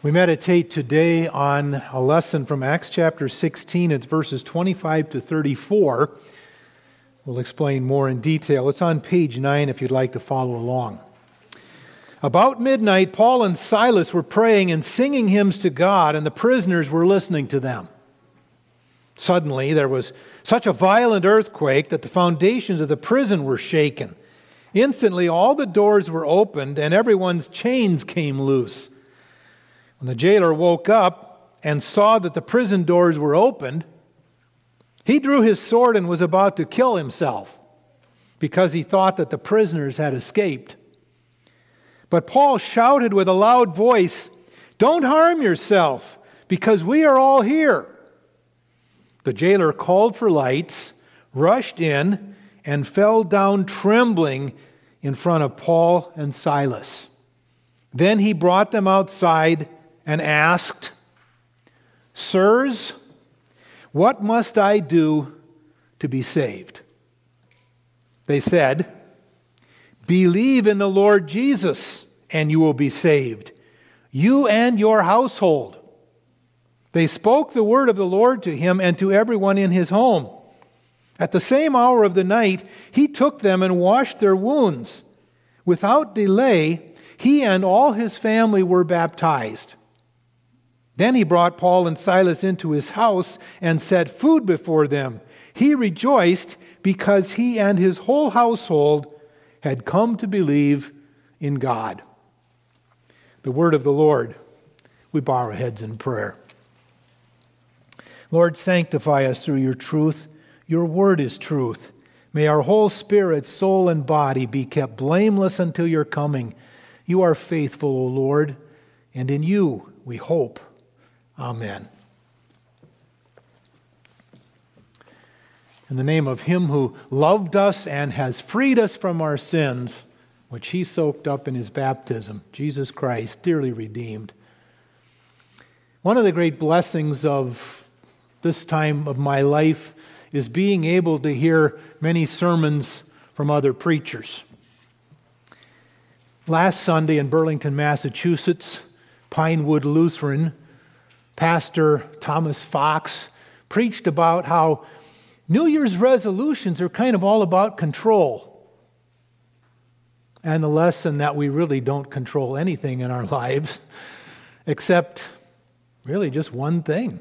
We meditate today on a lesson from Acts chapter 16. It's verses 25 to 34. We'll explain more in detail. It's on page 9 if you'd like to follow along. About midnight, Paul and Silas were praying and singing hymns to God, and the prisoners were listening to them. Suddenly, there was such a violent earthquake that the foundations of the prison were shaken. Instantly, all the doors were opened, and everyone's chains came loose. When the jailer woke up and saw that the prison doors were opened, he drew his sword and was about to kill himself because he thought that the prisoners had escaped. But Paul shouted with a loud voice, "Don't harm yourself, because we are all here." The jailer called for lights, rushed in, and fell down trembling in front of Paul and Silas. Then he brought them outside and asked, "Sirs, what must I do to be saved?" They said, "Believe in the Lord Jesus, and you will be saved, you and your household." They spoke the word of the Lord to him and to everyone in his home. At the same hour of the night, he took them and washed their wounds. Without delay, he and all his family were baptized. Then he brought Paul and Silas into his house and set food before them. He rejoiced because he and his whole household had come to believe in God. The word of the Lord. We bow our heads in prayer. Lord, sanctify us through your truth. Your word is truth. May our whole spirit, soul, and body be kept blameless until your coming. You are faithful, O Lord, and in you we hope. Amen. In the name of him who loved us and has freed us from our sins, which he soaked up in his baptism, Jesus Christ, dearly redeemed. One of the great blessings of this time of my life is being able to hear many sermons from other preachers. Last Sunday in Burlington, Massachusetts, Pinewood Lutheran, Pastor Thomas Fox preached about how New Year's resolutions are kind of all about control. And the lesson that we really don't control anything in our lives except really just one thing.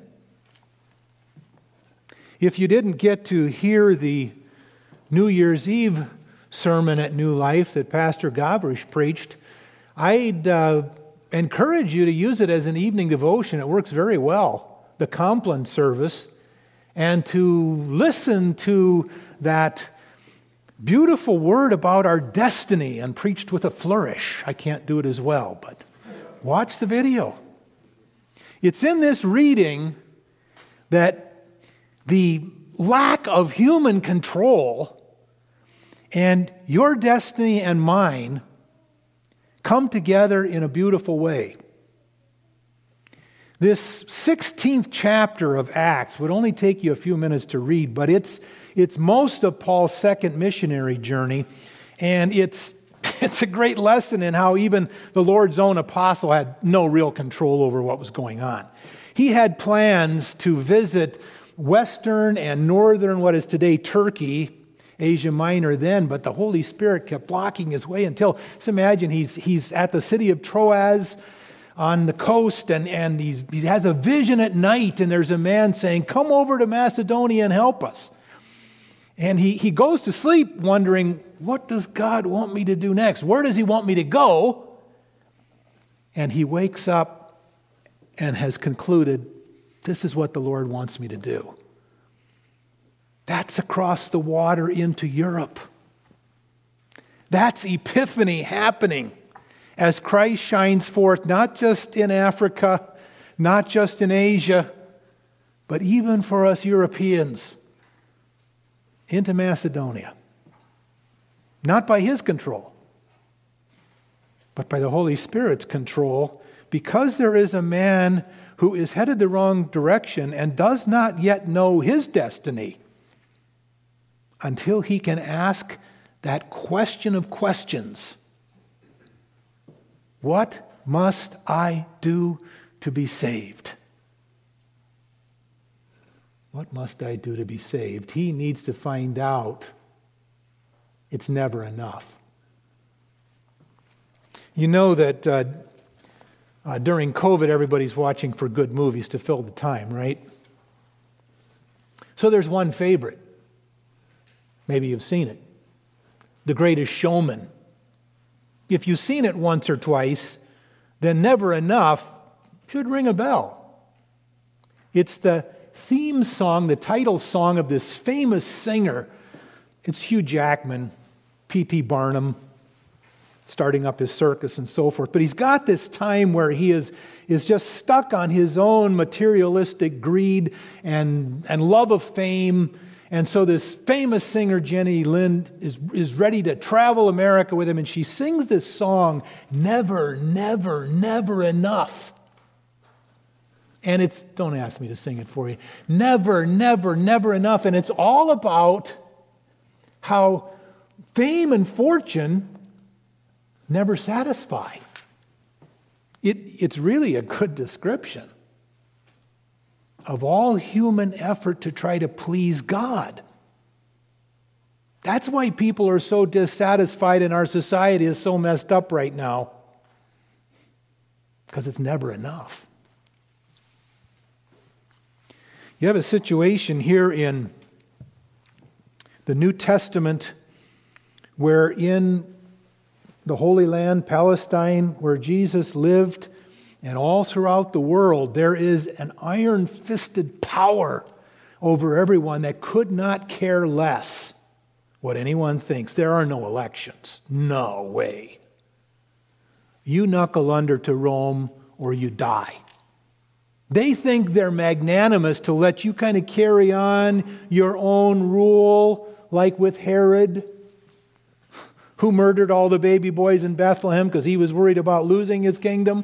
If you didn't get to hear the New Year's Eve sermon at New Life that Pastor Gavrish preached, I'd encourage you to use it as an evening devotion. It works very well, the Compline service, and to listen to that beautiful word about our destiny and preached with a flourish. I can't do it as well, but watch the video. It's in this reading that the lack of human control and your destiny and mine come together in a beautiful way. This 16th chapter of Acts would only take you a few minutes to read, but it's most of Paul's second missionary journey, and it's a great lesson in how even the Lord's own apostle had no real control over what was going on. He had plans to visit western and northern, what is today Turkey, Asia Minor then, but the Holy Spirit kept blocking his way until, just imagine, he's at the city of Troas on the coast, and he has a vision at night, and there's a man saying, "Come over to Macedonia and help us." And he goes to sleep wondering, what does God want me to do next? Where does he want me to go? And he wakes up and has concluded, this is what the Lord wants me to do. That's across the water into Europe. That's Epiphany happening as Christ shines forth, not just in Africa, not just in Asia, but even for us Europeans, into Macedonia. Not by his control, but by the Holy Spirit's control, because there is a man who is headed the wrong direction and does not yet know his destiny until he can ask that question of questions. What must I do to be saved? What must I do to be saved? He needs to find out it's never enough. You know that during COVID, everybody's watching for good movies to fill the time, right? So there's one favorite. Maybe you've seen it. The Greatest Showman. If you've seen it once or twice, then Never Enough should ring a bell. It's the theme song, the title song of this famous singer. It's Hugh Jackman, P.T. Barnum, starting up his circus and so forth. But he's got this time where he is just stuck on his own materialistic greed and love of fame. And so this famous singer, Jenny Lind, is ready to travel America with him. And she sings this song, Never, Never, Never Enough. And it's, don't ask me to sing it for you, never, never, never enough. And it's all about how fame and fortune never satisfy. It's really a good description of all human effort to try to please God. That's why people are so dissatisfied and our society is so messed up right now. Because it's never enough. You have a situation here in the New Testament where in the Holy Land, Palestine, where Jesus lived, and all throughout the world, there is an iron-fisted power over everyone that could not care less what anyone thinks. There are no elections. No way. You knuckle under to Rome or you die. They think they're magnanimous to let you kind of carry on your own rule, like with Herod, who murdered all the baby boys in Bethlehem because he was worried about losing his kingdom.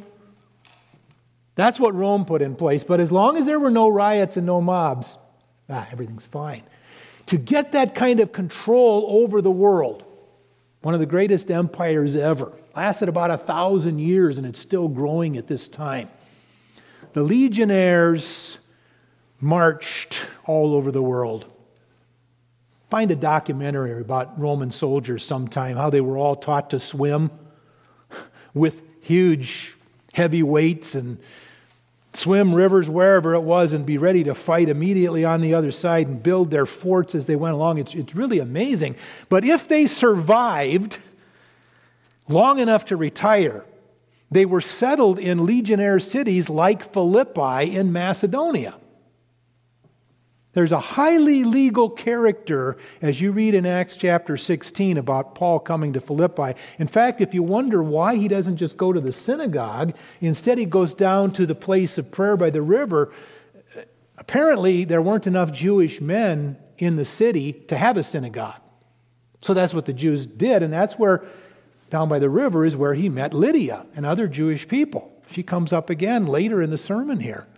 That's what Rome put in place. But as long as there were no riots and no mobs, everything's fine. To get that kind of control over the world, one of the greatest empires ever, lasted about 1,000 years and it's still growing at this time. The legionnaires marched all over the world. Find a documentary about Roman soldiers sometime, how they were all taught to swim with huge, heavy weights and swim rivers wherever it was and be ready to fight immediately on the other side and build their forts as they went along. It's really amazing. But if they survived long enough to retire, they were settled in legionnaire cities like Philippi in Macedonia. There's a highly legal character as you read in Acts chapter 16 about Paul coming to Philippi. In fact, if you wonder why he doesn't just go to the synagogue, instead he goes down to the place of prayer by the river, apparently there weren't enough Jewish men in the city to have a synagogue. So that's what the Jews did, and that's where down by the river is where he met Lydia and other Jewish people. She comes up again later in the sermon here.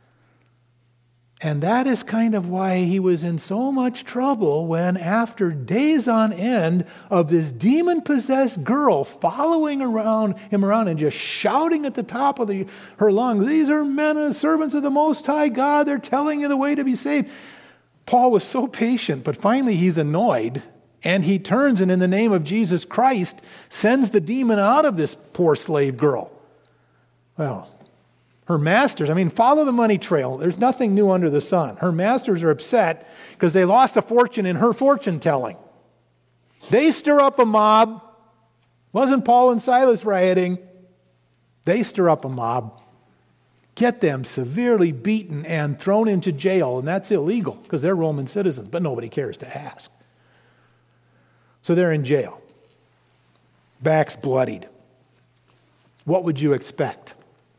And that is kind of why he was in so much trouble when, after days on end of this demon-possessed girl following him around and just shouting at the top of her lungs, "These are men and servants of the Most High God. They're telling you the way to be saved." Paul was so patient, but finally he's annoyed. And he turns and in the name of Jesus Christ sends the demon out of this poor slave girl. Well, her masters, follow the money trail. There's nothing new under the sun. Her masters are upset because they lost a fortune in her fortune telling. They stir up a mob. Wasn't Paul and Silas rioting? They stir up a mob, get them severely beaten and thrown into jail. And that's illegal because they're Roman citizens, but nobody cares to ask. So they're in jail. Backs bloodied. What would you expect?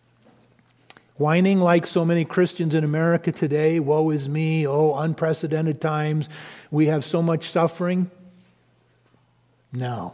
Whining like so many Christians in America today, woe is me, unprecedented times, we have so much suffering? No.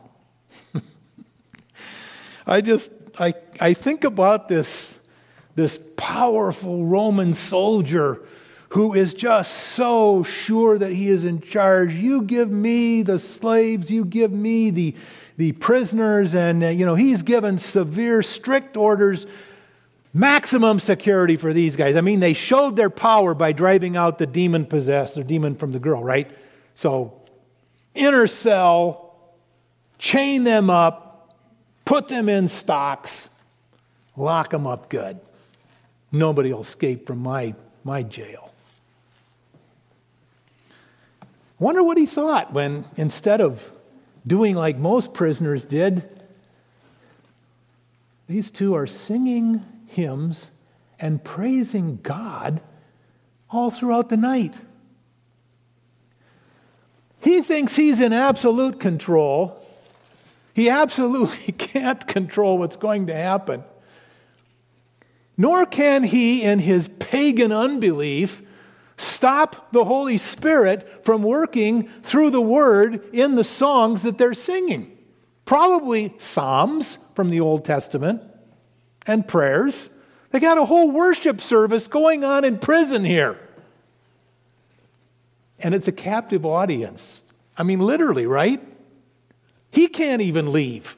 I think about this powerful Roman soldier who is just so sure that he is in charge. You give me the slaves, you give me the prisoners, and he's given severe, strict orders. Maximum security for these guys. I mean, they showed their power by driving out the demon-possessed, or demon from the girl, right? So, inner cell, chain them up, put them in stocks, lock them up good. Nobody will escape from my jail. I wonder what he thought when, instead of doing like most prisoners did, these two are singing hymns and praising God all throughout the night. He thinks he's in absolute control. He absolutely can't control what's going to happen. Nor can he, in his pagan unbelief, stop the Holy Spirit from working through the Word in the songs that they're singing. Probably psalms from the Old Testament and prayers. They got a whole worship service going on in prison here. And it's a captive audience. I mean, literally, right? He can't even leave.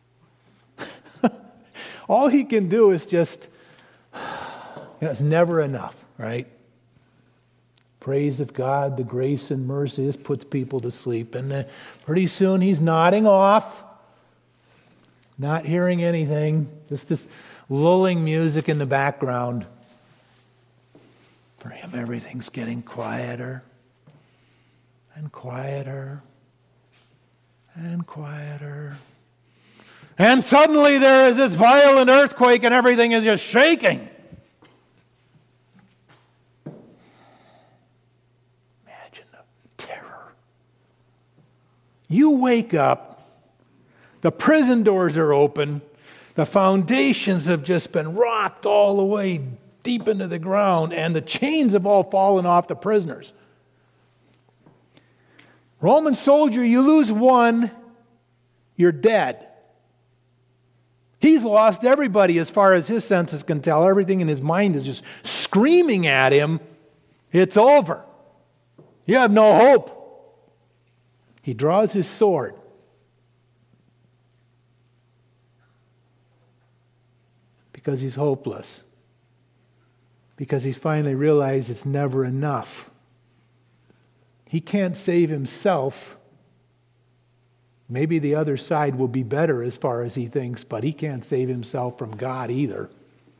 All he can do is just, it's never enough, right? Praise of God, the grace and mercy, this puts people to sleep. And pretty soon he's nodding off, not hearing anything, just this lulling music in the background. For him, everything's getting quieter and quieter and quieter. And suddenly there is this violent earthquake and everything is just shaking. Imagine the terror. You wake up, the prison doors are open, the foundations have just been rocked all the way deep into the ground, and the chains have all fallen off the prisoners. Roman soldier, you lose one, you're dead. He's lost everybody as far as his senses can tell. Everything in his mind is just screaming at him, it's over. You have no hope. He draws his sword. Because he's hopeless. Because he's finally realized it's never enough. He can't save himself. Maybe the other side will be better as far as he thinks, but he can't save himself from God either.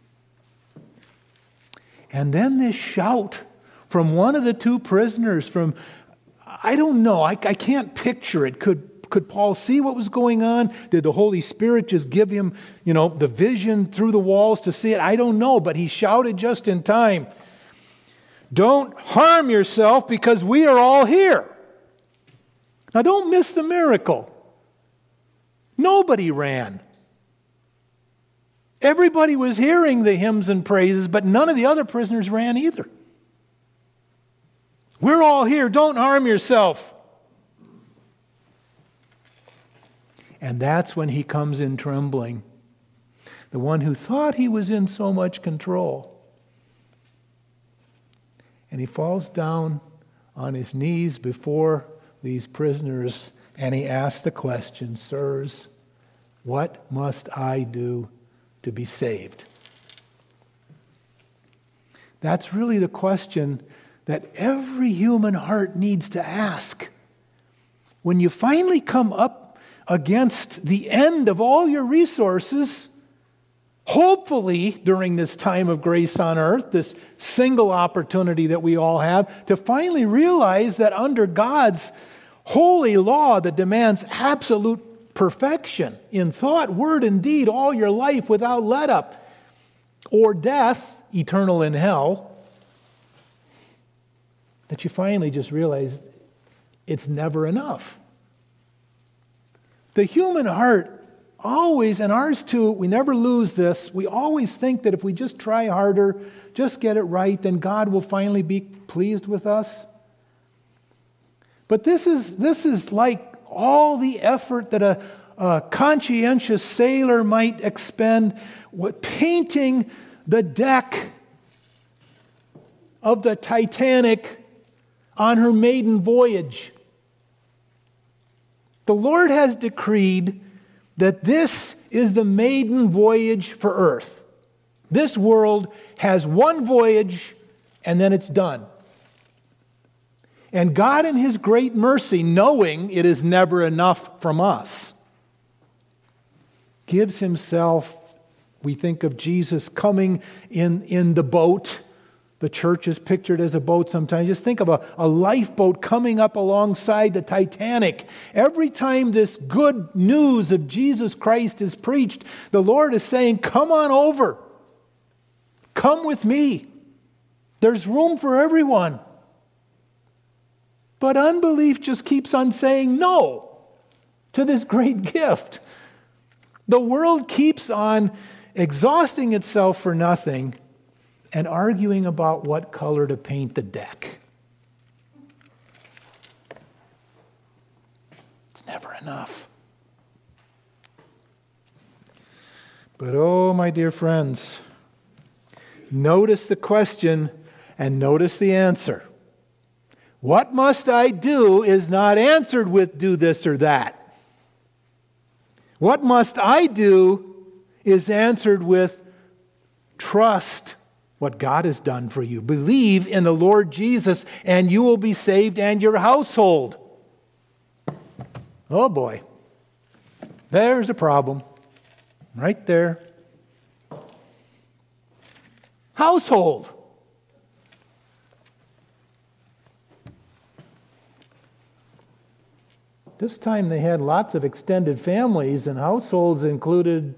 And then this shout from one of the two prisoners from, I don't know, I can't picture it. Could Paul see what was going on? Did the Holy Spirit just give him, the vision through the walls to see it? I don't know, but he shouted just in time. Don't harm yourself because we are all here. Now don't miss the miracle. Nobody ran. Everybody was hearing the hymns and praises, but none of the other prisoners ran either. We're all here. Don't harm yourself. And that's when he comes in trembling. The one who thought he was in so much control. And he falls down on his knees before these prisoners and he asks the question, sirs, what must I do to be saved? That's really the question that every human heart needs to ask. When you finally come up against the end of all your resources, hopefully during this time of grace on earth, this single opportunity that we all have, to finally realize that under God's holy law that demands absolute perfection in thought, word, and deed all your life without let up, or death, eternal in hell, that you finally just realize it's never enough. The human heart always, and ours too, we never lose this. We always think that if we just try harder, just get it right, then God will finally be pleased with us. But this is like all the effort that a conscientious sailor might expend painting the deck of the Titanic on her maiden voyage. The Lord has decreed that this is the maiden voyage for earth. This world has one voyage, and then it's done. And God in His great mercy, knowing it is never enough from us, gives Himself. We think of Jesus coming in the boat. The church is pictured as a boat sometimes. Just think of a lifeboat coming up alongside the Titanic. Every time this good news of Jesus Christ is preached, the Lord is saying, come on over. Come with me. There's room for everyone. But unbelief just keeps on saying no to this great gift. The world keeps on exhausting itself for nothing and arguing about what color to paint the deck. It's never enough. But oh, my dear friends, notice the question and notice the answer. What must I do is not answered with do this or that. What must I do is answered with trust what God has done for you. Believe in the Lord Jesus and you will be saved and your household. Oh boy, there's a problem right there. Household. This time they had lots of extended families, and households included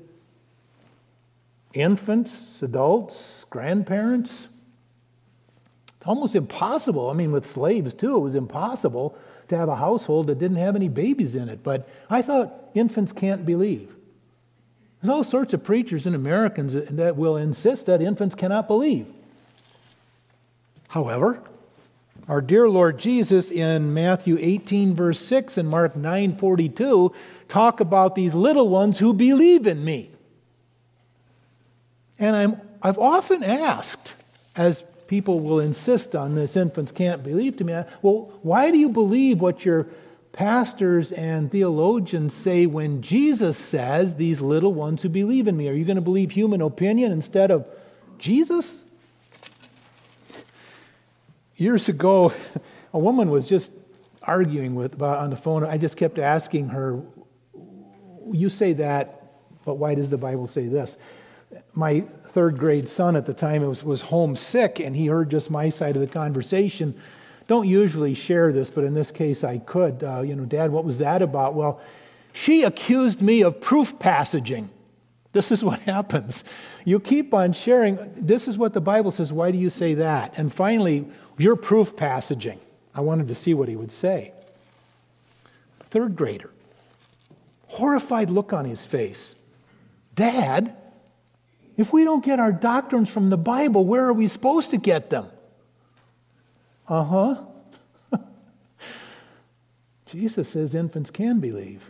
infants, adults, grandparents. It's almost impossible. I mean, with slaves too, it was impossible to have a household that didn't have any babies in it. But I thought infants can't believe. There's all sorts of preachers and Americans that will insist that infants cannot believe. However, our dear Lord Jesus in Matthew 18, verse 6 and Mark 9:42 talk about these little ones who believe in me. And I've often asked, as people will insist on this, infants can't believe to me, well, why do you believe what your pastors and theologians say when Jesus says, these little ones who believe in me? Are you going to believe human opinion instead of Jesus? Years ago, a woman was just arguing on the phone. I just kept asking her, you say that, but why does the Bible say this? My third grade son at the time was homesick, and he heard just my side of the conversation. Don't usually share this, but in this case I could. Dad, what was that about? Well, she accused me of proof passaging. This is what happens. You keep on sharing. This is what the Bible says. Why do you say that? And finally, you're proof passaging. I wanted to see what he would say. Third grader. Horrified look on his face. Dad, if we don't get our doctrines from the Bible, where are we supposed to get them? Jesus says infants can believe.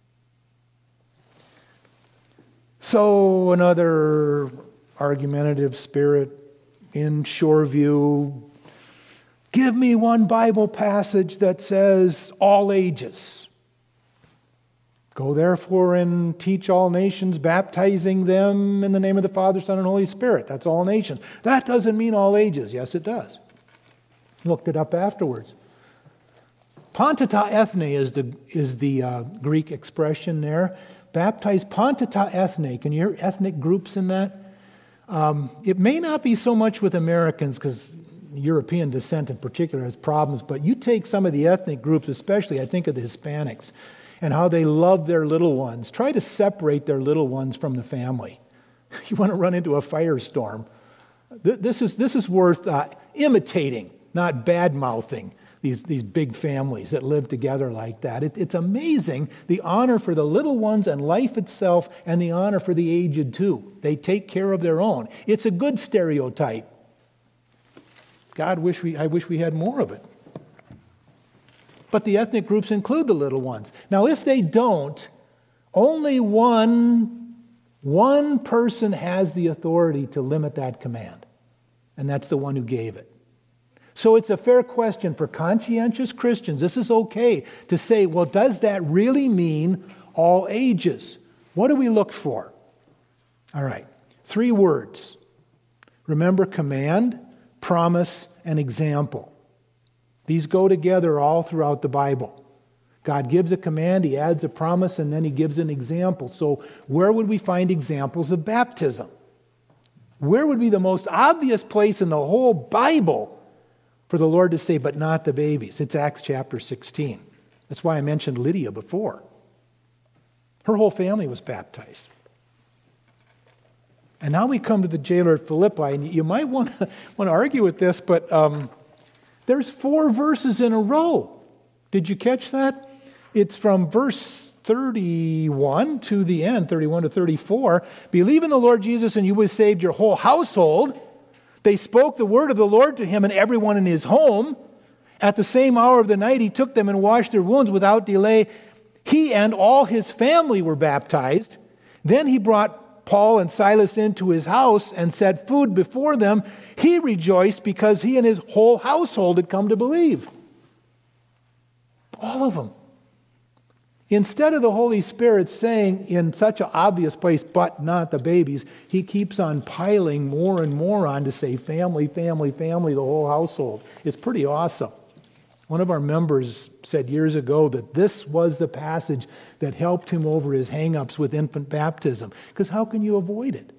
So another argumentative spirit in Shoreview, give me one Bible passage that says all ages. Go therefore and teach all nations, baptizing them in the name of the Father, Son, and Holy Spirit. That's all nations. That doesn't mean all ages. Yes, it does. Looked it up afterwards. Pantata ethne is the Greek expression there. Baptize pantata ethne. Can you hear ethnic groups in that? It may not be so much with Americans, because European descent in particular has problems, but you take some of the ethnic groups, especially I think of the Hispanics, and how they love their little ones. Try to separate their little ones from the family. You want to run into a firestorm. This is worth imitating, not bad-mouthing these big families that live together like that. It's amazing, the honor for the little ones and life itself, and the honor for the aged too. They take care of their own. It's a good stereotype. I wish we had more of it. But the ethnic groups include the little ones. Now, if they don't, only one person has the authority to limit that command, and that's the one who gave it. So it's a fair question for conscientious Christians. This is okay to say, well, does that really mean all ages? What do we look for? All right, 3 words. Remember, command, promise, and example. These go together all throughout the Bible. God gives a command, He adds a promise, and then He gives an example. So where would we find examples of baptism? Where would be the most obvious place in the whole Bible for the Lord to say, but not the babies? It's Acts chapter 16. That's why I mentioned Lydia before. Her whole family was baptized. And now we come to the jailer at Philippi, and you might want to argue with this, but there's 4 verses in a row. Did you catch that? It's from verse 31 to the end, 31 to 34. Believe in the Lord Jesus and you will be saved, your whole household. They spoke the word of the Lord to him and everyone in his home. At the same hour of the night, he took them and washed their wounds without delay. He and all his family were baptized. Then he brought Paul and Silas into his house and set food before them. He rejoiced because he and his whole household had come to believe. All of them. Instead of the Holy Spirit saying in such an obvious place, but not the babies, he keeps on piling more and more on to say family, family, family, the whole household. It's pretty awesome. One of our members said years ago that this was the passage that helped him over his hang-ups with infant baptism. Because how can you avoid it?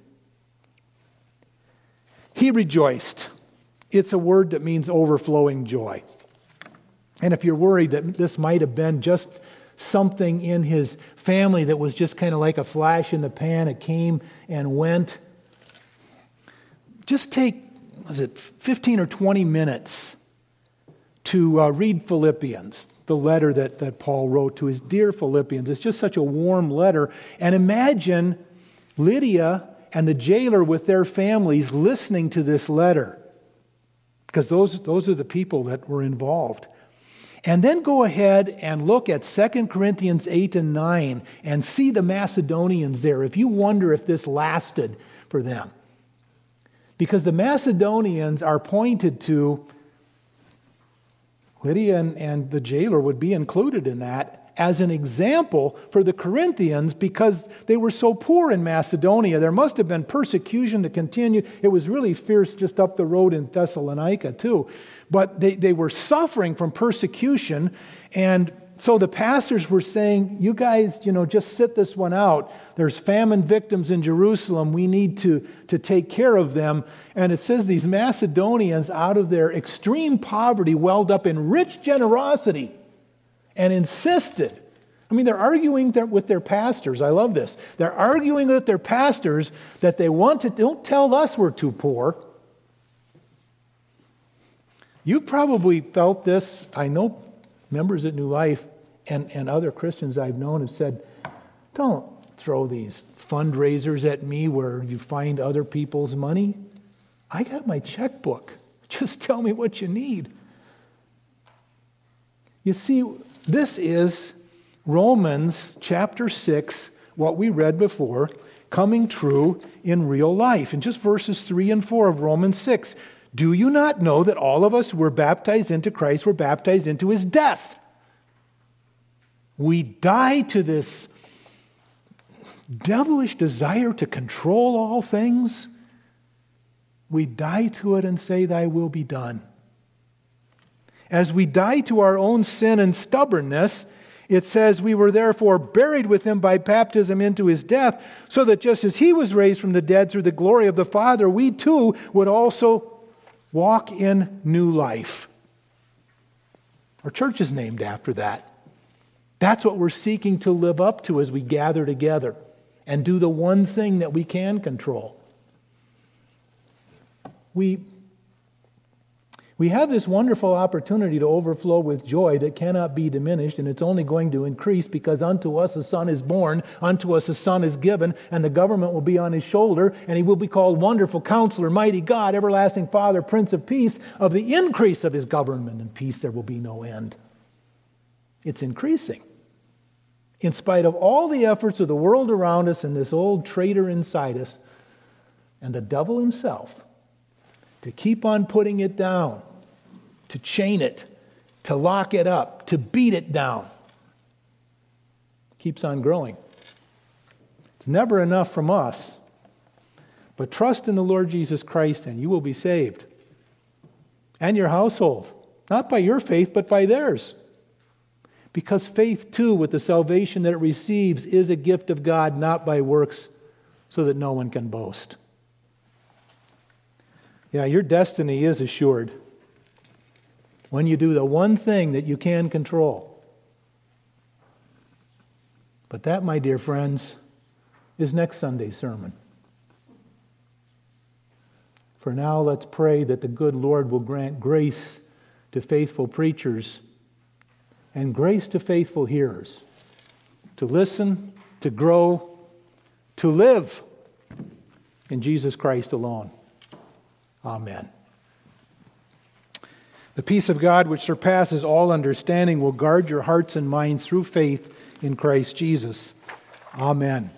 He rejoiced. It's a word that means overflowing joy. And if you're worried that this might have been just something in his family that was just kind of like a flash in the pan, it came and went, just take, 15 or 20 minutes to read Philippians, the letter that Paul wrote to his dear Philippians. It's just such a warm letter. And imagine Lydia and the jailer with their families listening to this letter, because those are the people that were involved. And then go ahead and look at 2 Corinthians 8 and 9 and see the Macedonians there, if you wonder if this lasted for them. Because the Macedonians are pointed to, Lydia and the jailer would be included in that, as an example for the Corinthians because they were so poor in Macedonia. There must have been persecution to continue. It was really fierce just up the road in Thessalonica too. But they were suffering from persecution, and so the pastors were saying, you guys, just sit this one out. There's famine victims in Jerusalem. We need to take care of them. And it says these Macedonians, out of their extreme poverty, welled up in rich generosity and insisted. They're arguing with their pastors. I love this. They're arguing with their pastors that don't tell us we're too poor. You've probably felt this. I know members at New Life and other Christians I've known have said, don't throw these fundraisers at me where you find other people's money. I got my checkbook. Just tell me what you need. You see, this is Romans chapter 6, what we read before, coming true in real life. In just verses 3 and 4 of Romans 6. Do you not know that all of us who were baptized into Christ were baptized into his death? We die to this devilish desire to control all things. We die to it and say, thy will be done. As we die to our own sin and stubbornness, it says we were therefore buried with him by baptism into his death, so that just as he was raised from the dead through the glory of the Father, we too would also walk in new life. Our church is named after that. That's what we're seeking to live up to as we gather together and do the one thing that we can control. We have this wonderful opportunity to overflow with joy that cannot be diminished, and it's only going to increase because unto us a son is born, unto us a son is given, and the government will be on his shoulder, and he will be called Wonderful Counselor, Mighty God, Everlasting Father, Prince of Peace. Of the increase of his government and peace there will be no end. It's increasing. In spite of all the efforts of the world around us and this old traitor inside us and the devil himself to keep on putting it down, to chain it, to lock it up, to beat it down. Keeps on growing. It's never enough from us. But trust in the Lord Jesus Christ and you will be saved. And your household. Not by your faith, but by theirs. Because faith too, with the salvation that it receives, is a gift of God, not by works, so that no one can boast. Yeah, your destiny is assured when you do the one thing that you can control. But that, my dear friends, is next Sunday's sermon. For now, let's pray that the good Lord will grant grace to faithful preachers and grace to faithful hearers to listen, to grow, to live in Jesus Christ alone. Amen. The peace of God, which surpasses all understanding, will guard your hearts and minds through faith in Christ Jesus. Amen.